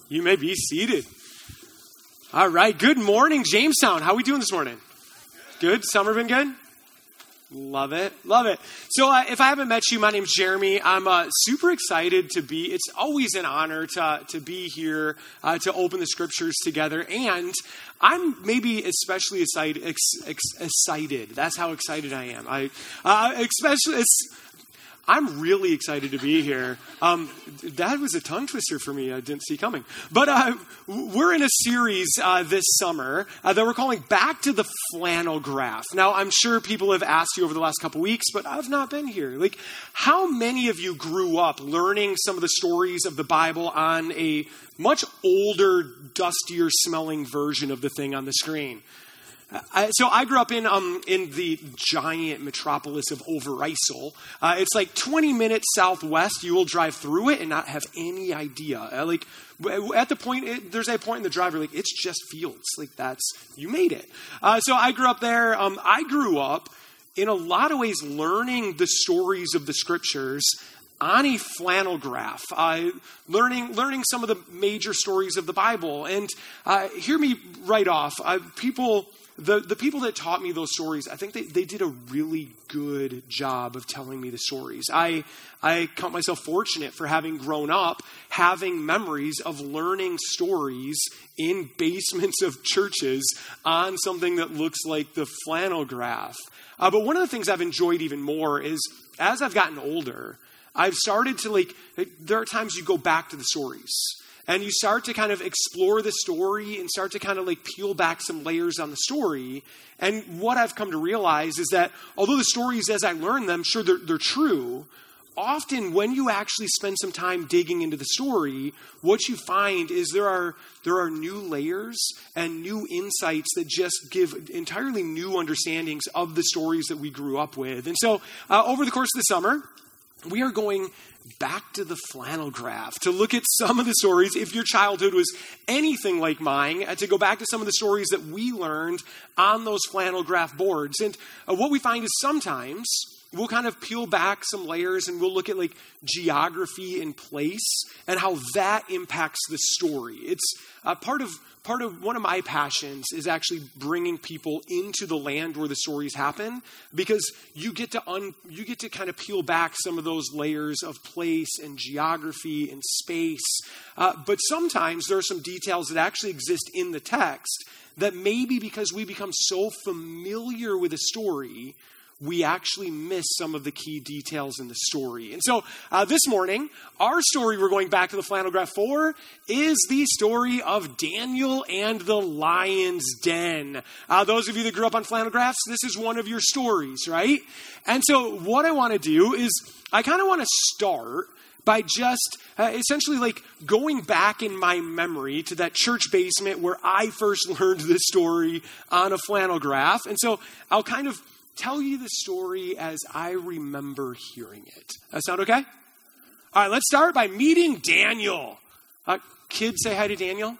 You may be seated. All right. Good morning, Jamestown. How are we doing this morning? Good. Summer been good? Love it. Love it. So if I haven't met you, my name's Jeremy. I'm super excited to be. It's always an honor to be here to open the scriptures together. And I'm maybe especially excited. That's how excited I am. I'm really excited to be here. That was a tongue twister for me. I didn't see coming. But we're in a series this summer that we're calling Back to the Flannel Graph. Now, I'm sure people have asked you over the last couple weeks, but I've not been here. Like, how many of you grew up learning some of the stories of the Bible on a much older, dustier smelling version of the thing on the screen? So I grew up in the giant metropolis of Overijssel. It's like 20 minutes southwest. You will drive through it and not have any idea. There's a point in the drive where it's just fields. You made it. So I grew up there. I grew up in a lot of ways learning the stories of the scriptures on a flannel graph, learning some of the major stories of the Bible. And hear me right off. The people that taught me those stories, I think they did a really good job of telling me the stories. I count myself fortunate for having grown up, having memories of learning stories in basements of churches on something that looks like the flannel graph. But one of the things I've enjoyed even more is, as I've gotten older, I've started to there are times you go back to the stories. And you start to kind of explore the story and start to kind of peel back some layers on the story. And what I've come to realize is that although the stories, as I learn them, sure, they're true, often when you actually spend some time digging into the story, what you find is there are new layers and new insights that just give entirely new understandings of the stories that we grew up with. And so over the course of the summer, we are going back to the flannel graph to look at some of the stories, if your childhood was anything like mine, to go back to some of the stories that we learned on those flannel graph boards. And what we find is sometimes we'll kind of peel back some layers and we'll look at geography and place and how that impacts the story. It's part of one of my passions is actually bringing people into the land where the stories happen, because you get to kind of peel back some of those layers of place and geography and space. But sometimes there are some details that actually exist in the text that maybe because we become so familiar with a story, we actually miss some of the key details in the story. And so this morning, our story we're going back to the flannel graph for is the story of Daniel and the lion's den. Those of you that grew up on flannel graphs, this is one of your stories, right? And so what I want to do is I kind of want to start by just essentially going back in my memory to that church basement where I first learned this story on a flannel graph. And so I'll kind of tell you the story as I remember hearing it. That sound okay? All right, let's start by meeting Daniel. Kids, say hi to Daniel.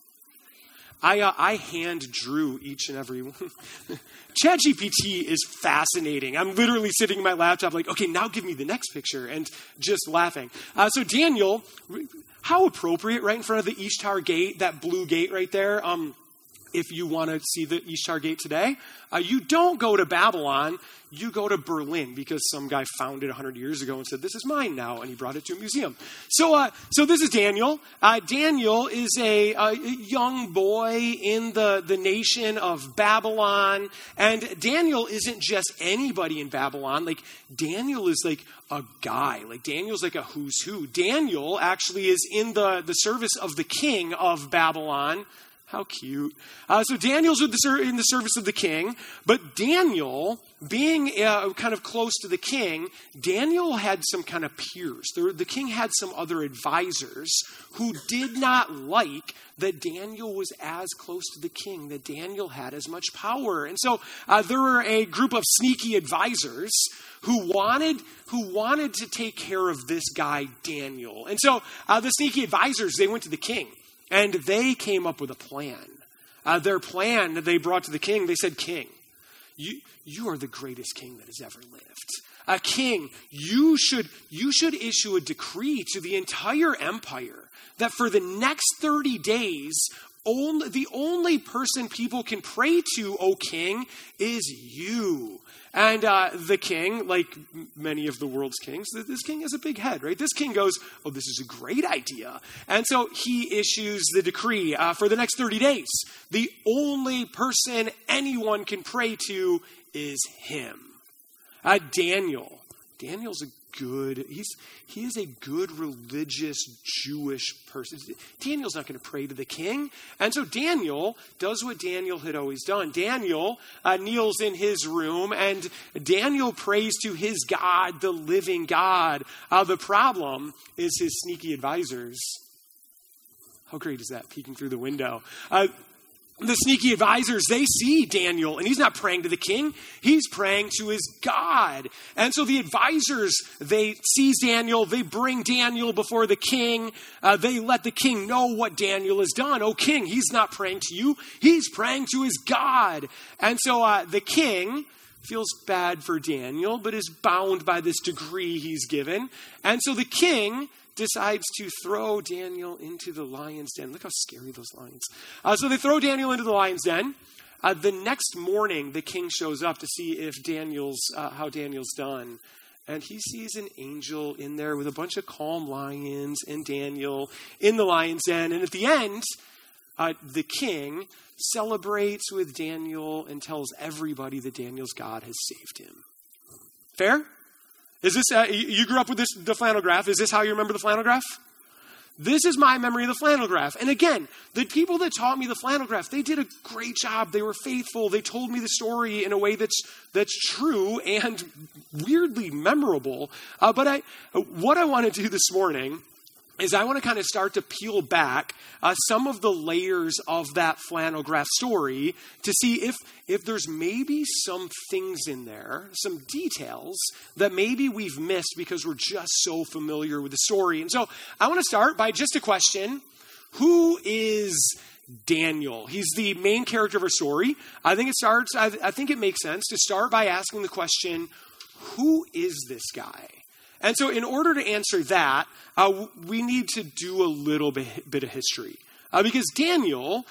I hand drew each and every one. ChatGPT is fascinating. I'm literally sitting in my laptop okay, now give me the next picture, and just laughing. So Daniel, how appropriate, right in front of the Ishtar Gate, that blue gate right there. If you want to see the Ishtar Gate today, you don't go to Babylon, you go to Berlin, because some guy found it 100 years ago and said, this is mine now, and he brought it to a museum. So this is Daniel. Daniel is a young boy in the nation of Babylon, and Daniel isn't just anybody in Babylon. Daniel is a guy. Daniel's a who's who. Daniel actually is in the service of the king of Babylon. How cute. So Daniel's in the service of the king, but Daniel, being kind of close to the king, Daniel had some kind of peers. The king had some other advisors who did not like that Daniel was as close to the king, that Daniel had as much power. And so there were a group of sneaky advisors who wanted to take care of this guy, Daniel. And so the sneaky advisors, they went to the king. And they came up with a plan. Their plan that they brought to the king, they said, King, you are the greatest king that has ever lived. a king, you should issue a decree to the entire empire that for the next 30 days, the only person people can pray to, O king, is you. And the king, like many of the world's kings, this king has a big head, right? This king goes, oh, this is a great idea. And so he issues the decree for the next 30 days. The only person anyone can pray to is him. Daniel. Daniel's he is a good religious Jewish person. Daniel's not going to pray to the king. And so Daniel does what Daniel had always done. Daniel kneels in his room and Daniel prays to his God, the living God. The problem is his sneaky advisors. How great is that, peeking through the window? The sneaky advisors, they see Daniel, and he's not praying to the king. He's praying to his God. And so the advisors, they seize Daniel. They bring Daniel before the king. They let the king know what Daniel has done. Oh, king, he's not praying to you. He's praying to his God. And so the king feels bad for Daniel, but is bound by this decree he's given. And so the king decides to throw Daniel into the lion's den. Look how scary those lions. So they throw Daniel into the lion's den. The next morning, the king shows up to see if how Daniel's done. And he sees an angel in there with a bunch of calm lions and Daniel in the lion's den. And at the end, the king celebrates with Daniel and tells everybody that Daniel's God has saved him. Fair? Is this, you grew up with the flannel graph. Is this how you remember the flannel graph? This is my memory of the flannel graph. And again, the people that taught me the flannel graph, they did a great job. They were faithful. They told me the story in a way that's true and weirdly memorable. But what I want to do this morning is I want to kind of start to peel back some of the layers of that flannel graph story to see if there's maybe some things in there, some details that maybe we've missed because we're just so familiar with the story. And so I want to start by just a question. Who is Daniel? He's the main character of our story. I think it makes sense to start by asking the question, who is this guy? And so in order to answer that, we need to do a little bit of history. Because Daniel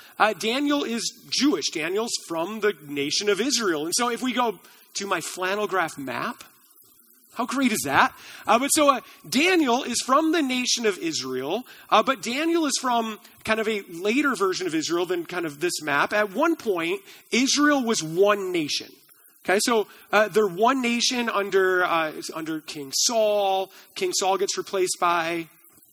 is Jewish. Daniel's from the nation of Israel. And so if we go to my flannel graph map, how great is that? Daniel is from the nation of Israel, but Daniel is from kind of a later version of Israel than kind of this map. At one point, Israel was one nation. Okay, so they're one nation under King Saul. King Saul gets replaced by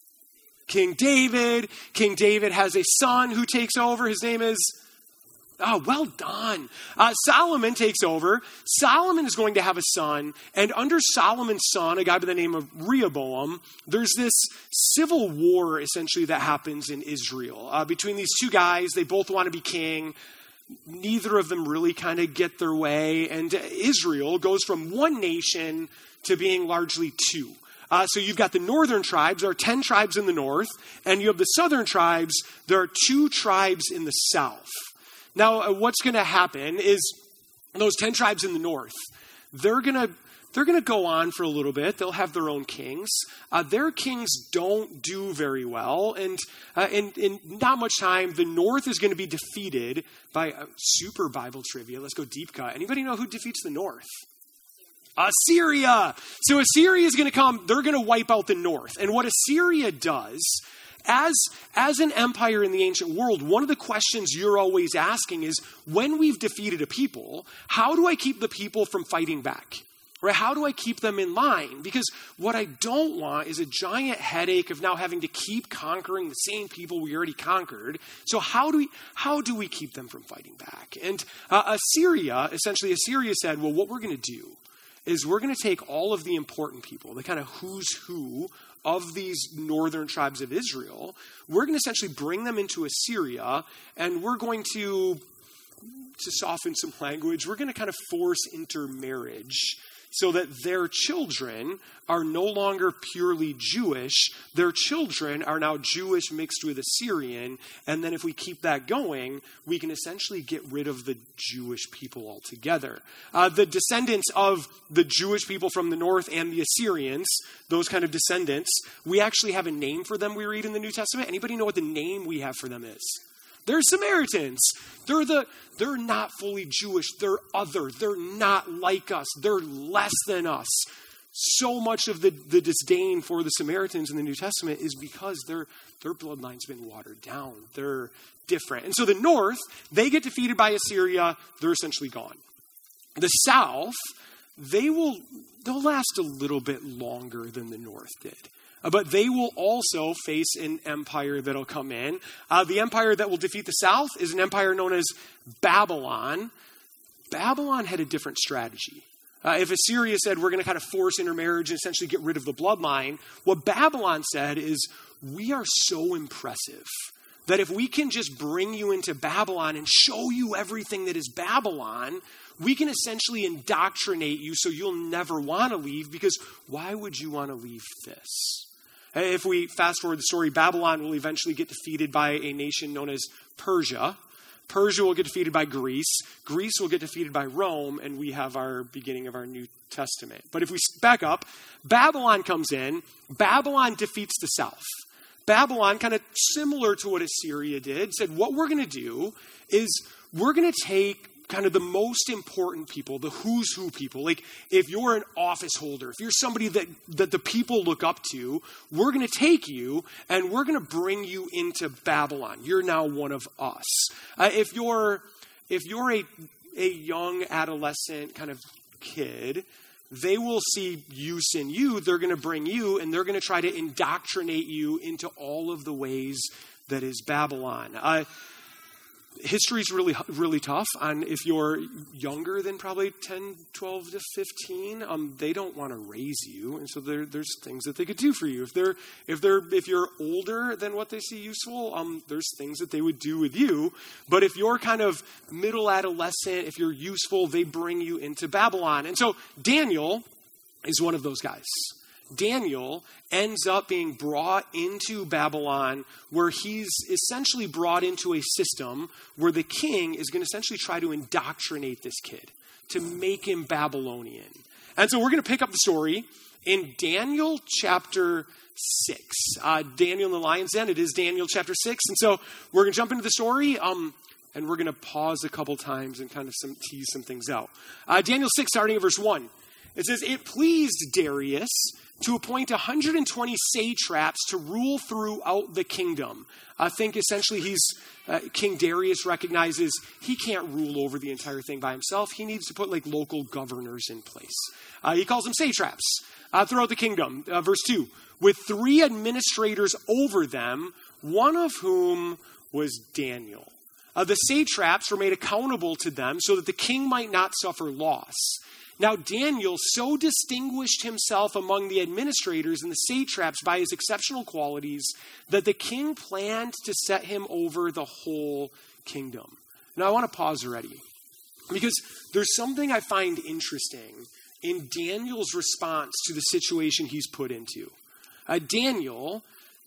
King David. King David has a son who takes over. His name is, well done. Solomon takes over. Solomon is going to have a son. And under Solomon's son, a guy by the name of Rehoboam, there's this civil war essentially that happens in Israel. Between these two guys, they both want to be king. Neither of them really kind of get their way. And Israel goes from one nation to being largely two. So you've got the northern tribes. There are 10 tribes in the north. And you have the southern tribes. There are 2 tribes in the south. Now, what's going to happen is those 10 tribes in the north, they're going to go on for a little bit. They'll have their own kings. Their kings don't do very well. And in not much time, the north is going to be defeated by super Bible trivia. Let's go deep cut. Anybody know who defeats the north? Assyria. So Assyria is going to come. They're going to wipe out the north. And what Assyria does, as an empire in the ancient world, one of the questions you're always asking is, when we've defeated a people, how do I keep the people from fighting back? Right? How do I keep them in line? Because what I don't want is a giant headache of now having to keep conquering the same people we already conquered. So how do we keep them from fighting back? And Assyria said, well, what we're going to do is we're going to take all of the important people, the kind of who's who of these northern tribes of Israel. We're going to essentially bring them into Assyria, and we're going to soften some language, we're going to kind of force intermarriage so that their children are no longer purely Jewish. Their children are now Jewish mixed with Assyrian. And then if we keep that going, we can essentially get rid of the Jewish people altogether. The descendants of the Jewish people from the north and the Assyrians, those kind of descendants, we actually have a name for them we read in the New Testament. Anybody know what the name we have for them is? They're Samaritans. They're not fully Jewish. They're other. They're not like us. They're less than us. So much of the disdain for the Samaritans in the New Testament is because their bloodline's been watered down. They're different. And so the north, they get defeated by Assyria. They're essentially gone. The south, they'll last a little bit longer than the north did. But they will also face an empire that'll come in. The empire that will defeat the south is an empire known as Babylon. Babylon had a different strategy. If Assyria said, we're going to kind of force intermarriage and essentially get rid of the bloodline, what Babylon said is, we are so impressive that if we can just bring you into Babylon and show you everything that is Babylon, we can essentially indoctrinate you so you'll never want to leave, because why would you want to leave this? If we fast forward the story, Babylon will eventually get defeated by a nation known as Persia. Persia will get defeated by Greece. Greece will get defeated by Rome, and we have our beginning of our New Testament. But if we back up, Babylon comes in. Babylon defeats the south. Babylon, kind of similar to what Assyria did, said, what we're going to do is we're going to take kind of the most important people, the who's who people. Like if you're an office holder, if you're somebody that the people look up to, we're going to take you and we're going to bring you into Babylon. You're now one of us. If you're a young adolescent kind of kid, they will see use in you. They're going to bring you and they're going to try to indoctrinate you into all of the ways that is Babylon. History is really, really tough. And if you're younger than probably 10, 12 to 15, they don't want to raise you. And so there's things that they could do for you. If you're older than what they see useful, there's things that they would do with you. But if you're kind of middle adolescent, if you're useful, they bring you into Babylon. And so Daniel is one of those guys. Daniel ends up being brought into Babylon, where he's essentially brought into a system where the king is going to essentially try to indoctrinate this kid to make him Babylonian. And so we're going to pick up the story in Daniel chapter 6. Daniel in the lion's den, it is Daniel chapter 6. And so we're going to jump into the story, and we're going to pause a couple times and kind of tease some things out. Daniel 6, starting at verse 1. It says, it pleased Darius to appoint 120 satraps to rule throughout the kingdom. I think essentially King Darius recognizes he can't rule over the entire thing by himself. He needs to put like local governors in place. He calls them satraps throughout the kingdom. Verse 2, with 3 administrators over them, one of whom was Daniel. The satraps were made accountable to them so that the king might not suffer loss. Now Daniel so distinguished himself among the administrators and the satraps by his exceptional qualities that the king planned to set him over the whole kingdom. Now I want to pause already, because there's something I find interesting in Daniel's response to the situation he's put into. Daniel,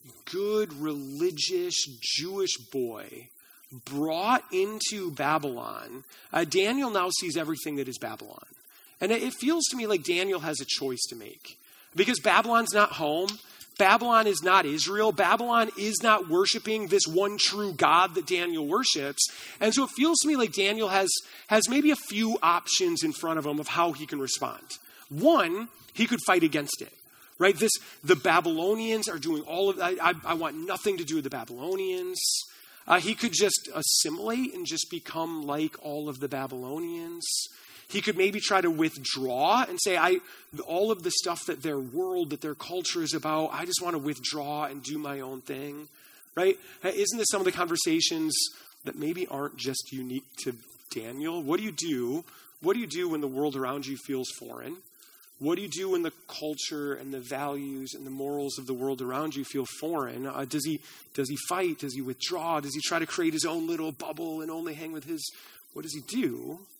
good religious Jewish boy, brought into Babylon. Daniel now sees everything that is Babylon. And it feels to me like Daniel has a choice to make. Because Babylon's not home. Babylon is not Israel. Babylon is not worshiping this one true God that Daniel worships. And so it feels to me like Daniel has maybe a few options in front of him of how he can respond. One, he could fight against it. Right? The Babylonians are doing all of that. I want nothing to do with the Babylonians. He could just assimilate and just become like all of the Babylonians. He could maybe try to withdraw and say, all of the stuff that their world, that their culture is about, I just want to withdraw and do my own thing, right? Isn't this some of the conversations that maybe aren't just unique to Daniel? What do you do? What do you do when the world around you feels foreign? What do you do when the culture and the values and the morals of the world around you feel foreign? Does he fight? Does he withdraw? Does he try to create his own little bubble and only hang with his? What does he do?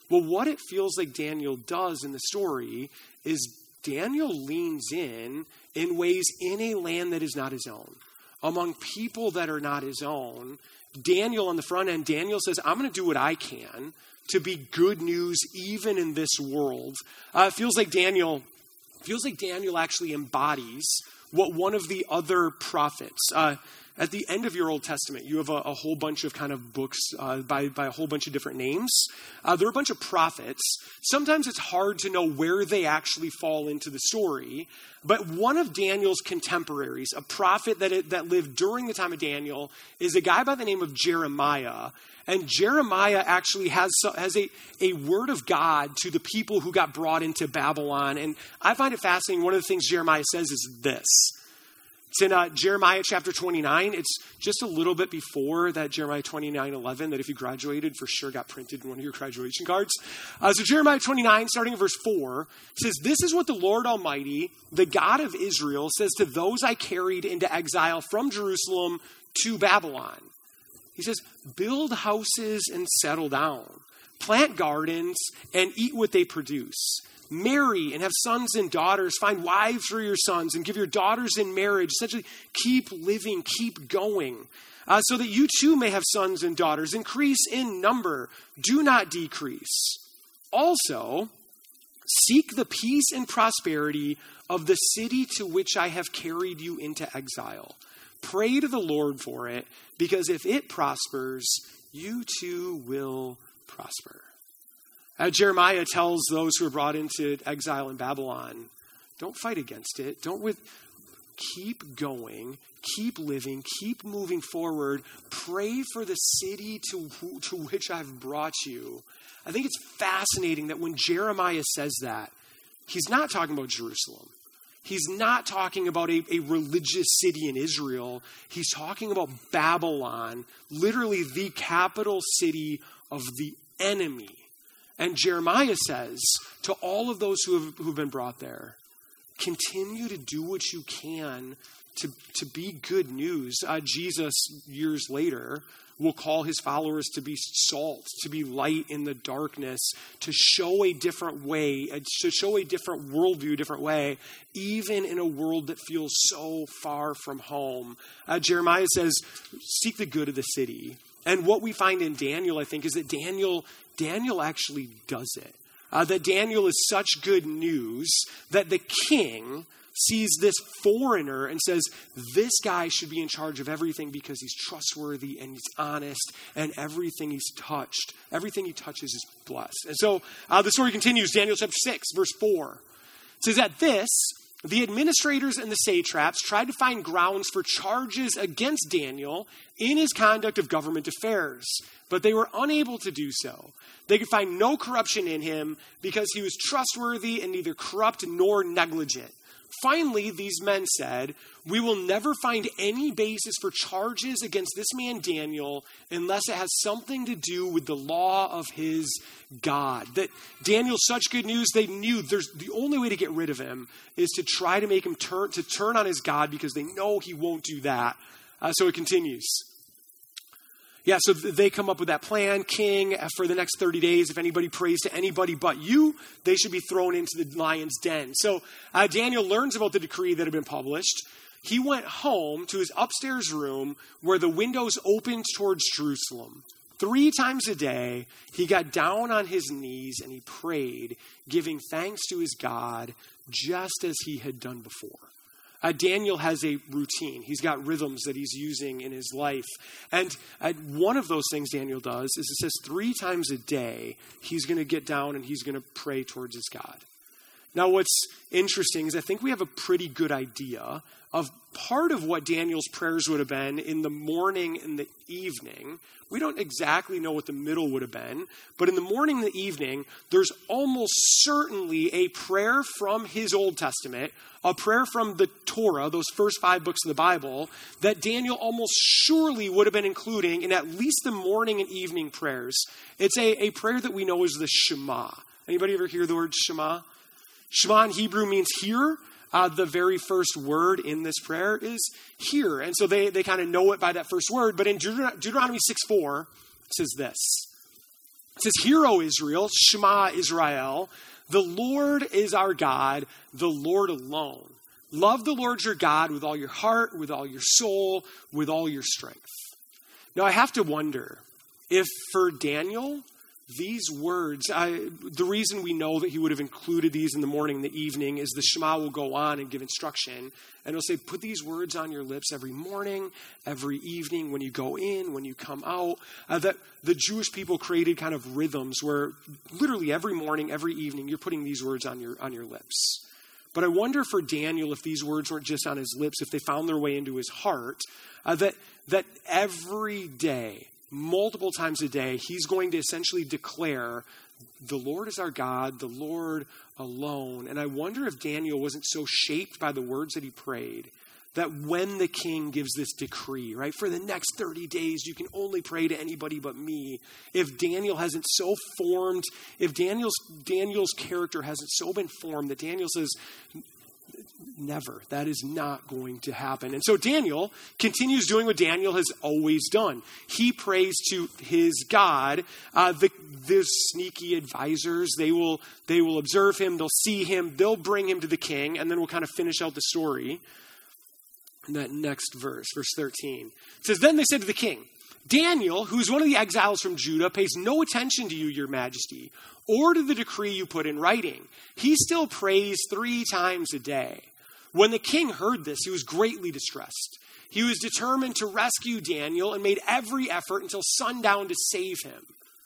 Well, what it feels like Daniel does in the story is Daniel leans in ways in a land that is not his own, among people that are not his own. Daniel on the front end, Daniel says, I'm going to do what I can to be good news even in this world. It feels like Daniel actually embodies what one of the other prophets, at the end of your Old Testament, you have a whole bunch of kind of books by a whole bunch of different names. There are a bunch of prophets. Sometimes it's hard to know where they actually fall into the story. But one of Daniel's contemporaries, a prophet that lived during the time of Daniel, is a guy by the name of Jeremiah. And Jeremiah actually has a word of God to the people who got brought into Babylon. And I find it fascinating. One of the things Jeremiah says is this. It's in Jeremiah chapter 29. It's just a little bit before that Jeremiah 29:11 that if you graduated for sure got printed in one of your graduation cards. So Jeremiah 29, starting in verse 4, says, "This is what the Lord Almighty, the God of Israel, says to those I carried into exile from Jerusalem to Babylon." He says, "Build houses and settle down. Plant gardens and eat what they produce. Marry and have sons and daughters. Find wives for your sons and give your daughters in marriage." Essentially, keep living, keep going, so that you too may have sons and daughters. Increase in number. Do not decrease. Also, seek the peace and prosperity of the city to which I have carried you into exile. Pray to the Lord for it, because if it prospers, you too will prosper. Jeremiah tells those who are brought into exile in Babylon, don't fight against it. Keep going, keep living, keep moving forward. Pray for the city to which I've brought you. I think it's fascinating that when Jeremiah says that, he's not talking about Jerusalem. He's not talking about a religious city in Israel. He's talking about Babylon, literally the capital city of the enemy. And Jeremiah says to all of those who've been brought there, continue to do what you can to be good news. Jesus, years later, will call his followers to be salt, to be light in the darkness, to show a different way, to show a different worldview, a different way, even in a world that feels so far from home. Jeremiah says, seek the good of the city. And what we find in Daniel, I think, is that Daniel actually does it. That Daniel is such good news that the king sees this foreigner and says, this guy should be in charge of everything because he's trustworthy and he's honest, and everything he touches is blessed. And so the story continues, Daniel chapter 6, verse 4. It says, at this, the administrators and the satraps tried to find grounds for charges against Daniel in his conduct of government affairs, but they were unable to do so. They could find no corruption in him because he was trustworthy and neither corrupt nor negligent. Finally, these men said, we will never find any basis for charges against this man Daniel unless it has something to do with the law of his God. That Daniel's such good news, they knew the only way to get rid of him is to try to make him turn on his God, because they know he won't do that. So it continues. Yeah, so they come up with that plan. King, for the next 30 days, if anybody prays to anybody but you, they should be thrown into the lion's den. So Daniel learns about the decree that had been published. He went home to his upstairs room where the windows opened towards Jerusalem. 3 times a day, he got down on his knees and he prayed, giving thanks to his God, just as he had done before. Daniel has a routine. He's got rhythms that he's using in his life. And one of those things Daniel does is it says 3 times a day, he's going to get down and he's going to pray towards his God. Now, what's interesting is I think we have a pretty good idea of part of what Daniel's prayers would have been in the morning and the evening. We don't exactly know what the middle would have been, but in the morning and the evening, there's almost certainly a prayer from his Old Testament, a prayer from the Torah, those first 5 books of the Bible, that Daniel almost surely would have been including in at least the morning and evening prayers. It's a prayer that we know as the Shema. Anybody ever hear the word Shema? Shema in Hebrew means hear. The very first word in this prayer is hear. And so they kind of know it by that first word. But in Deuteronomy 6:4, it says this. It says, "Hear, O Israel, Shema Israel, the Lord is our God, the Lord alone. Love the Lord your God with all your heart, with all your soul, with all your strength." Now I have to wonder if for Daniel, these words, the reason we know that he would have included these in the morning and the evening is the Shema will go on and give instruction. And it'll say, put these words on your lips every morning, every evening, when you go in, when you come out. That the Jewish people created kind of rhythms where literally every morning, every evening, you're putting these words on your lips. But I wonder for Daniel if these words weren't just on his lips, if they found their way into his heart, that every day, multiple times a day, he's going to essentially declare, the Lord is our God, the Lord alone. And I wonder if Daniel wasn't so shaped by the words that he prayed, that when the king gives this decree, right, for the next 30 days, you can only pray to anybody but me. If Daniel hasn't so formed, if Daniel's character hasn't so been formed that Daniel says, never. That is not going to happen. And so Daniel continues doing what Daniel has always done. He prays to his God. The sneaky advisors, they will observe him, they'll see him, they'll bring him to the king, and then we'll kind of finish out the story in that next verse 13. It says, "Then they said to the king, Daniel, who's one of the exiles from Judah, pays no attention to you, your majesty, or to the decree you put in writing. He still prays 3 times a day." When the king heard this, he was greatly distressed. He was determined to rescue Daniel and made every effort until sundown to save him.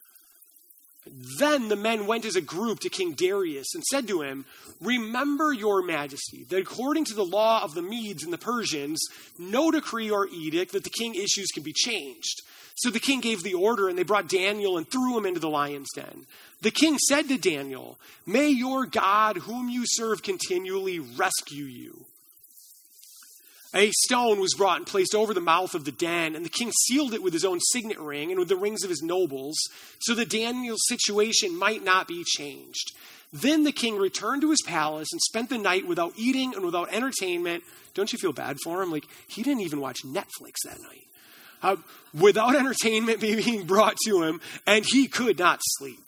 Then the men went as a group to King Darius and said to him, "Remember, your majesty, that according to the law of the Medes and the Persians, no decree or edict that the king issues can be changed." So the king gave the order, and they brought Daniel and threw him into the lion's den. The king said to Daniel, "May your God, whom you serve continually, rescue you." A stone was brought and placed over the mouth of the den, and the king sealed it with his own signet ring and with the rings of his nobles, so that Daniel's situation might not be changed. Then the king returned to his palace and spent the night without eating and without entertainment. Don't you feel bad for him? Like, he didn't even watch Netflix that night. Without entertainment being brought to him, and he could not sleep.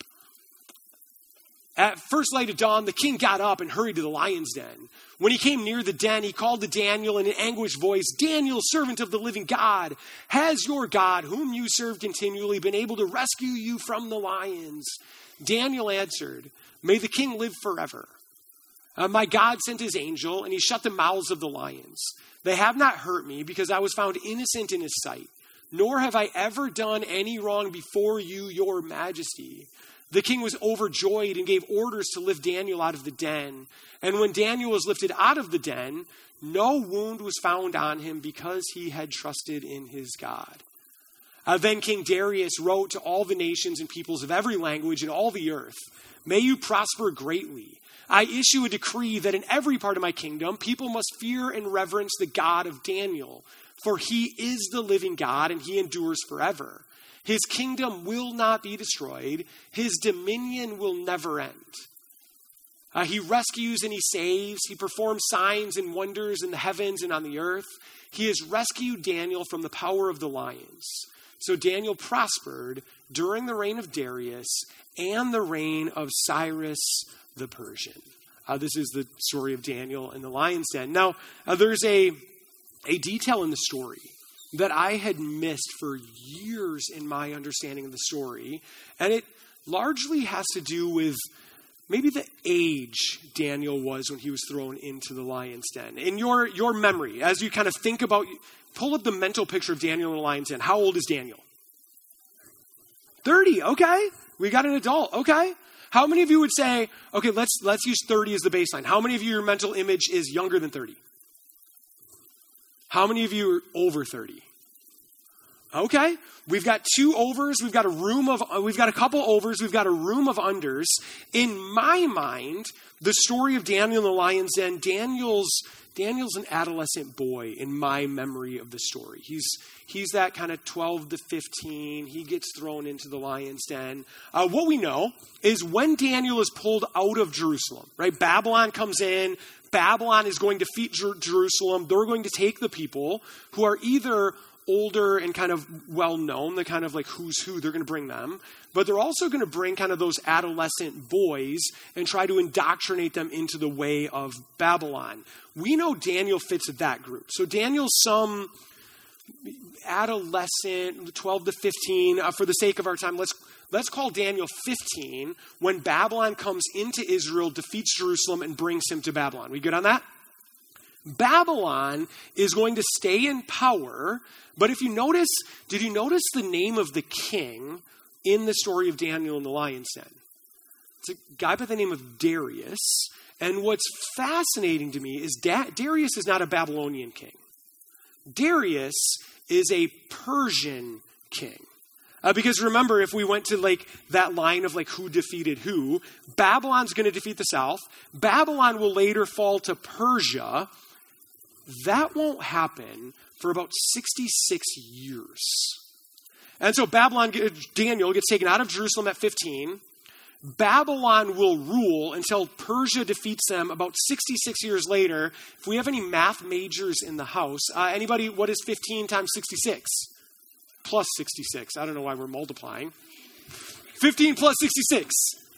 At first light of dawn, the king got up and hurried to the lion's den. When he came near the den, he called to Daniel in an anguished voice, "Daniel, servant of the living God, has your God, whom you serve continually, been able to rescue you from the lions?" Daniel answered, "May the king live forever. My God sent his angel, and he shut the mouths of the lions. They have not hurt me, because I was found innocent in his sight. Nor have I ever done any wrong before you, your majesty." The king was overjoyed and gave orders to lift Daniel out of the den. And when Daniel was lifted out of the den, no wound was found on him, because he had trusted in his God. Then King Darius wrote to all the nations and peoples of every language in all the earth, "May you prosper greatly. I issue a decree that in every part of my kingdom, people must fear and reverence the God of Daniel. For he is the living God, and he endures forever. His kingdom will not be destroyed. His dominion will never end. He rescues and he saves. He performs signs and wonders in the heavens and on the earth. He has rescued Daniel from the power of the lions." So Daniel prospered during the reign of Darius and the reign of Cyrus the Persian. This is the story of Daniel in the lion's den. Now, there's a detail in the story that I had missed for years in my understanding of the story, and it largely has to do with maybe the age Daniel was when he was thrown into the lion's den. In your memory, as you kind of think about, pull up the mental picture of Daniel in the lion's den. How old is Daniel? 30, okay. We got an adult, okay. How many of you would say, okay, let's use 30 as the baseline. How many of you, your mental image is younger than 30? How many of you are over 30? Okay, we've got 2 overs, we've got a couple overs, we've got a room of unders. In my mind, the story of Daniel in the lion's den, Daniel's an adolescent boy in my memory of the story. He's that kind of 12 to 15. He gets thrown into the lion's den. What we know is when Daniel is pulled out of Jerusalem, right? Babylon comes in. Babylon is going to defeat Jerusalem. They're going to take the people who are either older and kind of well-known, the kind of like who's who, they're going to bring them. But they're also going to bring kind of those adolescent boys and try to indoctrinate them into the way of Babylon. We know Daniel fits that group. So Daniel's some adolescent, 12 to 15. For the sake of our time, let's call Daniel 15 when Babylon comes into Israel, defeats Jerusalem, and brings him to Babylon. We good on that? Babylon is going to stay in power, but if you notice, did you notice the name of the king in the story of Daniel in the lion's den? It's a guy by the name of Darius, and what's fascinating to me is Darius is not a Babylonian king. Darius is a Persian king. Because remember, if we went to like that line of like who defeated who, Babylon's going to defeat the south. Babylon will later fall to Persia. That won't happen for about 66 years. And so Daniel gets taken out of Jerusalem at 15. Babylon will rule until Persia defeats them about 66 years later. If we have any math majors in the house, anybody, what is 15 times 66? Plus 66. I don't know why we're multiplying. 15 plus 66.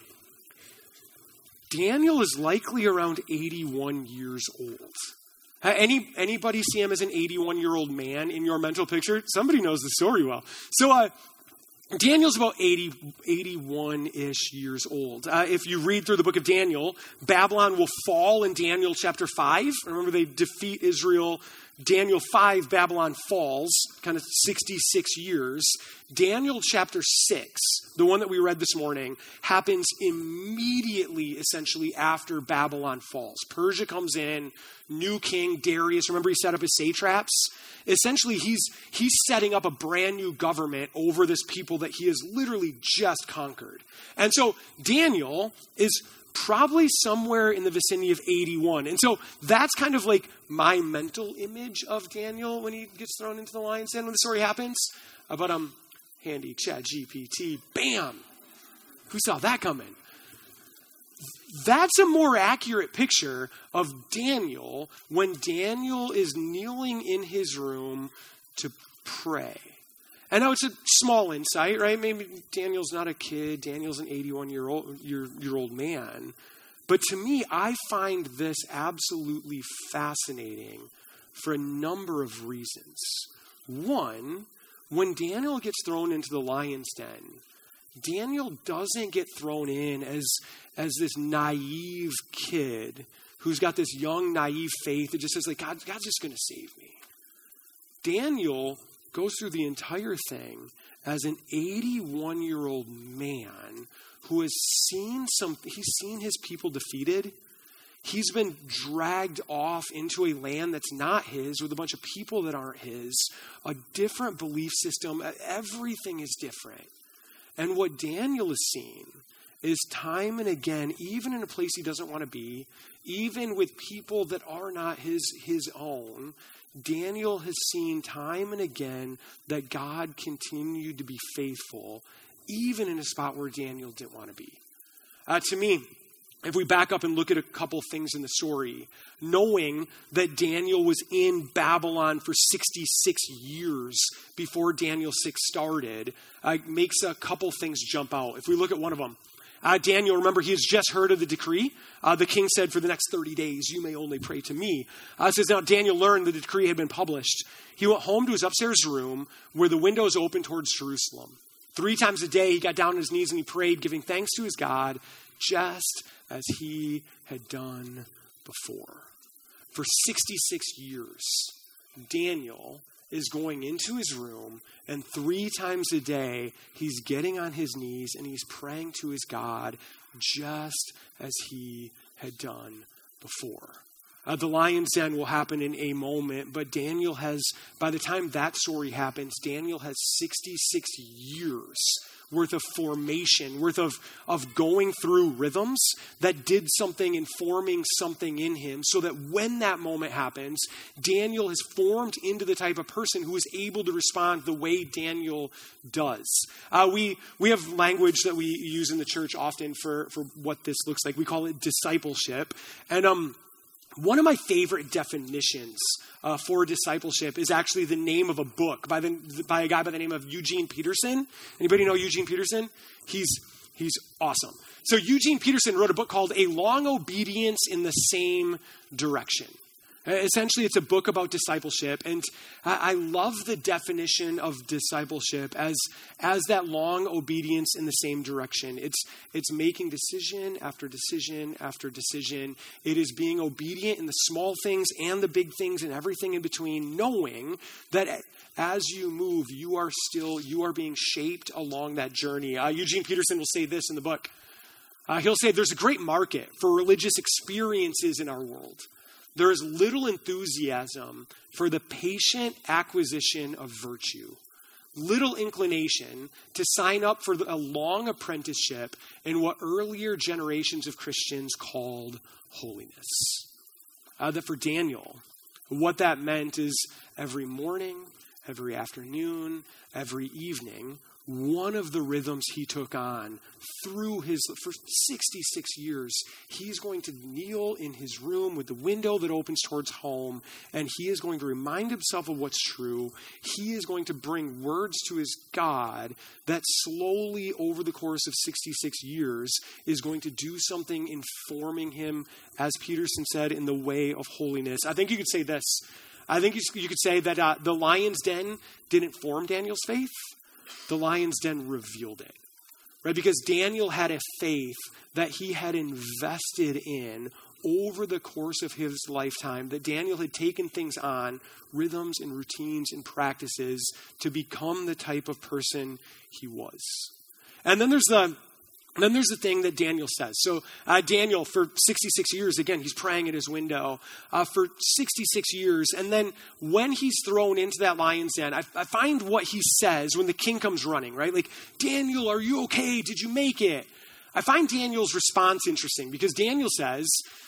Daniel is likely around 81 years old. Anybody see him as an 81-year-old man in your mental picture? Somebody knows the story well. So Daniel's about 81-ish years old. If you read through the book of Daniel, Babylon will fall in Daniel chapter 5. Remember, they defeat Israel. Daniel 5, Babylon falls, kind of 66 years. Daniel chapter 6, the one that we read this morning, happens immediately, essentially, after Babylon falls. Persia comes in, new king, Darius. Remember, he set up his satraps? Essentially, he's setting up a brand new government over this people that he has literally just conquered. And so Daniel is probably somewhere in the vicinity of 81. And so that's kind of like my mental image of Daniel when he gets thrown into the lion's den when the story happens. But handy ChatGPT, bam! Who saw that coming? That's a more accurate picture of Daniel when Daniel is kneeling in his room to pray. I know it's a small insight, right? Maybe Daniel's not a kid. Daniel's an 81-year-old man. But to me, I find this absolutely fascinating for a number of reasons. One, when Daniel gets thrown into the lion's den, Daniel doesn't get thrown in as this naive kid who's got this young, naive faith that just says, like, God's just going to save me. Daniel goes through the entire thing as an 81-year-old man who has he's seen his people defeated. He's been dragged off into a land that's not his with a bunch of people that aren't his, a different belief system. Everything is different. And what Daniel has seen is time and again, even in a place he doesn't want to be, even with people that are not his own, Daniel has seen time and again that God continued to be faithful, even in a spot where Daniel didn't want to be. To me, if we back up and look at a couple things in the story, knowing that Daniel was in Babylon for 66 years before Daniel 6 started, makes a couple things jump out. If we look at one of them, Daniel, remember, he has just heard of the decree. The king said, for the next 30 days, you may only pray to me. It says, now Daniel learned the decree had been published. He went home to his upstairs room where the windows opened towards Jerusalem. 3 times a day, he got down on his knees and he prayed, giving thanks to his God, just as he had done before. For 66 years, Daniel is going into his room, and 3 times a day, he's getting on his knees and he's praying to his God just as he had done before. The lion's den will happen in a moment, but Daniel has, by the time that story happens, Daniel has 66 years worth of formation, worth of going through rhythms that did something and forming something in him so that when that moment happens, Daniel has formed into the type of person who is able to respond the way Daniel does. We have language that we use in the church often for what this looks like. We call it discipleship. And One of my favorite definitions for discipleship is actually the name of a book by a guy by the name of Eugene Peterson. Anybody know Eugene Peterson? He's awesome. So Eugene Peterson wrote a book called A Long Obedience in the Same Direction. Essentially, it's a book about discipleship, and I love the definition of discipleship as that long obedience in the same direction. It's making decision after decision after decision. It is being obedient in the small things and the big things and everything in between, knowing that as you move, you are being shaped along that journey. Eugene Peterson will say this in the book. He'll say, there's a great market for religious experiences in our world. There is little enthusiasm for the patient acquisition of virtue, little inclination to sign up for a long apprenticeship in what earlier generations of Christians called holiness. That for Daniel, what that meant is every morning, every afternoon, every evening, one of the rhythms he took on for 66 years, he's going to kneel in his room with the window that opens towards home, and he is going to remind himself of what's true. He is going to bring words to his God that slowly, over the course of 66 years, is going to do something informing him, as Peterson said, in the way of holiness. I think you could say this. I think you could say that the lion's den didn't form Daniel's faith. The lion's den revealed it, right? Because Daniel had a faith that he had invested in over the course of his lifetime, that Daniel had taken things on, rhythms and routines and practices, to become the type of person he was. And then there's the thing that Daniel says. So Daniel, for 66 years, again, he's praying at his window for 66 years. And then when he's thrown into that lion's den, I find what he says when the king comes running, right? Like, Daniel, are you okay? Did you make it? I find Daniel's response interesting because Daniel says,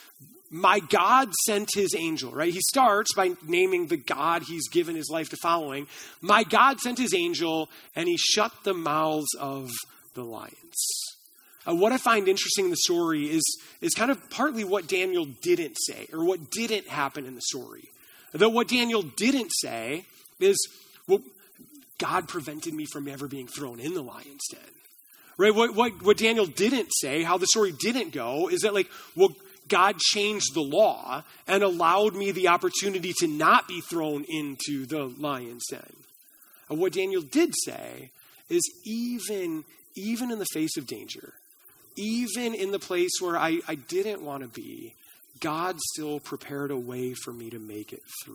my God sent his angel, right? He starts by naming the God he's given his life to following. My God sent his angel and he shut the mouths of the lions. What I find interesting in the story is kind of partly what Daniel didn't say, or what didn't happen in the story. Though what Daniel didn't say is, well, God prevented me from ever being thrown in the lion's den. Right? What Daniel didn't say, how the story didn't go, is that God changed the law and allowed me the opportunity to not be thrown into the lion's den. And what Daniel did say is even in the face of danger, even in the place where I didn't want to be, God still prepared a way for me to make it through.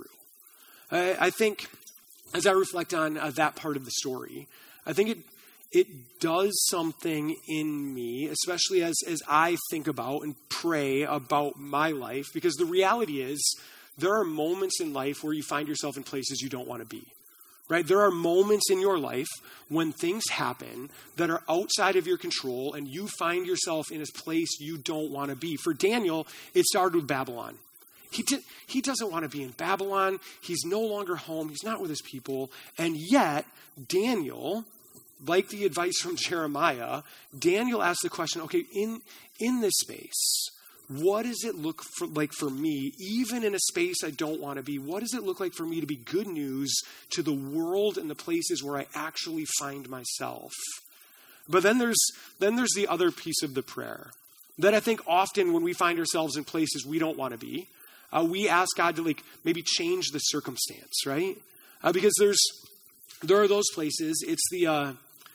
I think, as I reflect on that part of the story, I think it does something in me, especially as I think about and pray about my life, because the reality is there are moments in life where you find yourself in places you don't want to be. Right? There are moments in your life when things happen that are outside of your control and you find yourself in a place you don't want to be. For Daniel, it started with Babylon. He doesn't want to be in Babylon. He's no longer home. He's not with his people. And yet, Daniel, like the advice from Jeremiah, Daniel asked the question, okay, in this space, what does it look like for me, even in a space I don't want to be? What does it look like for me to be good news to the world and the places where I actually find myself? But then there's the other piece of the prayer that I think often when we find ourselves in places we don't want to be, we ask God to maybe change the circumstance, right? Because there are those places. It's you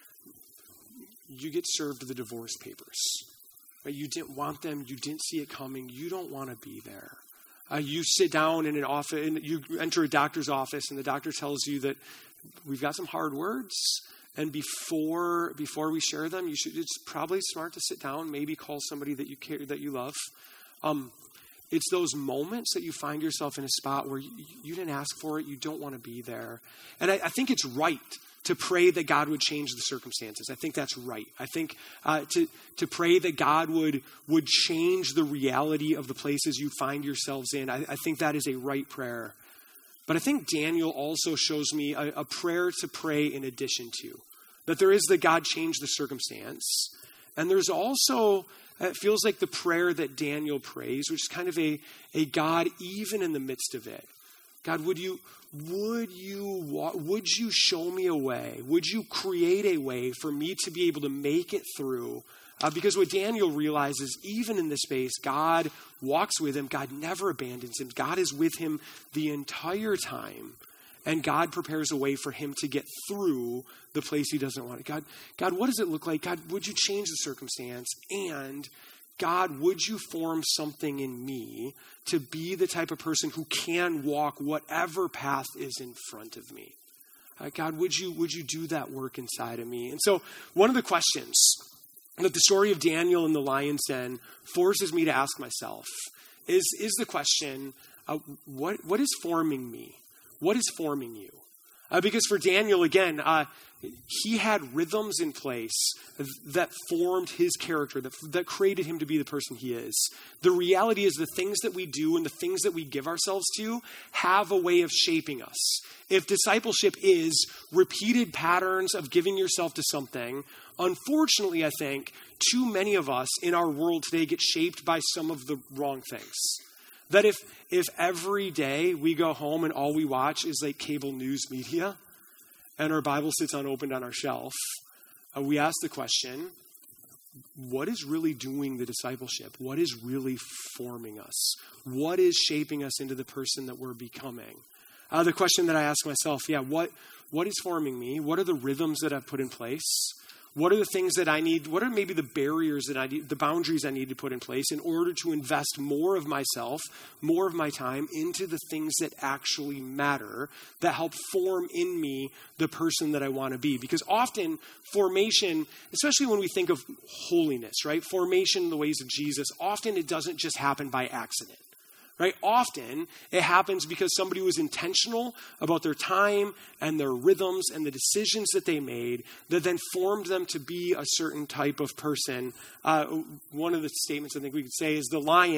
get served the divorce papers. Right? You didn't want them. You didn't see it coming. You don't want to be there. You sit down in an office, and you enter a doctor's office, and the doctor tells you that we've got some hard words, and before we share them, it's probably smart to sit down, maybe call somebody that you care, that you love. It's those moments that you find yourself in a spot where you didn't ask for it, you don't want to be there. And I think it's right to pray that God would change the circumstances. I think that's right. I think to pray that God would change the reality of the places you find yourselves in. I think that is a right prayer. But I think Daniel also shows me a prayer to pray in addition to. That there is the God change the circumstance. And there's also, it feels like the prayer that Daniel prays, which is kind of a God, even in the midst of it. God, would you show me a way? Would you create a way for me to be able to make it through? Because what Daniel realizes, even in this space, God walks with him. God never abandons him. God is with him the entire time. And God prepares a way for him to get through the place he doesn't want to. God, what does it look like? God, would you change the circumstance? And God, would you form something in me to be the type of person who can walk whatever path is in front of me? God, would you do that work inside of me? And so one of the questions that the story of Daniel in the lion's den forces me to ask myself is the question, what is forming me? What is forming you? Because for Daniel, again, he had rhythms in place that formed his character, that created him to be the person he is. The reality is the things that we do and the things that we give ourselves to have a way of shaping us. If discipleship is repeated patterns of giving yourself to something, unfortunately, I think too many of us in our world today get shaped by some of the wrong things. That if every day we go home and all we watch is like cable news media and our Bible sits unopened on our shelf, we ask the question, what is really doing the discipleship? What is really forming us? What is shaping us into the person that we're becoming? The question that I ask myself, what is forming me? What are the rhythms that I've put in place? What are the things that I need? What are maybe the barriers that I need, the boundaries I need to put in place in order to invest more of myself, more of my time into the things that actually matter, that help form in me the person that I want to be? Because often formation, especially when we think of holiness, right? Formation in the ways of Jesus, often it doesn't just happen by accident. Right? Often it happens because somebody was intentional about their time and their rhythms and the decisions that they made that then formed them to be a certain type of person. One of the statements I think we could say is the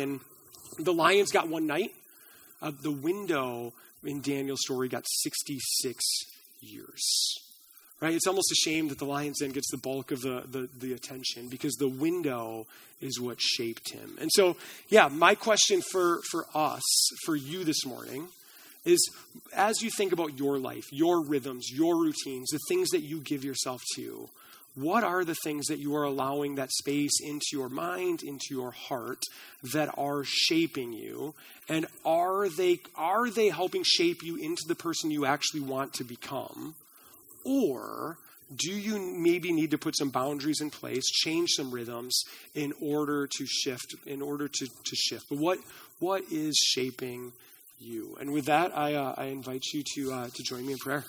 lion's got one night. The window in Daniel's story got 66 years. Right? It's almost a shame that the lion's den gets the bulk of the attention because the window is what shaped him. And so, my question for us, for you this morning, is as you think about your life, your rhythms, your routines, the things that you give yourself to, what are the things that you are allowing that space into your mind, into your heart, that are shaping you? And are they helping shape you into the person you actually want to become? Or do you maybe need to put some boundaries in place, change some rhythms in order to shift, But what is shaping you? And with that, I invite you to join me in prayer.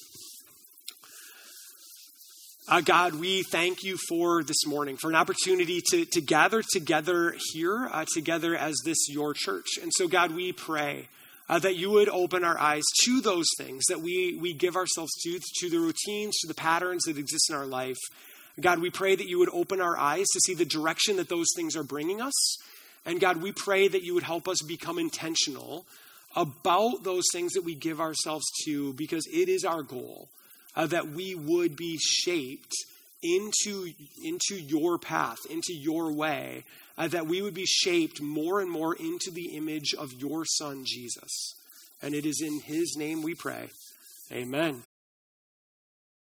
God, we thank you for this morning, for an opportunity to gather together here, together as this your church. And so, God, we pray that you would open our eyes to those things that we give ourselves to the routines, to the patterns that exist in our life. God, we pray that you would open our eyes to see the direction that those things are bringing us. And God, we pray that you would help us become intentional about those things that we give ourselves to, because it is our goal that we would be shaped into your path, into your way, that we would be shaped more and more into the image of your Son, Jesus. And it is in his name we pray. Amen.